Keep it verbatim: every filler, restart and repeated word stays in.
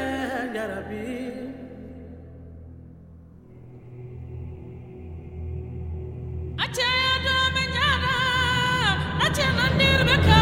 ya Rabbi. Acha do me nyana, acha nandir beka.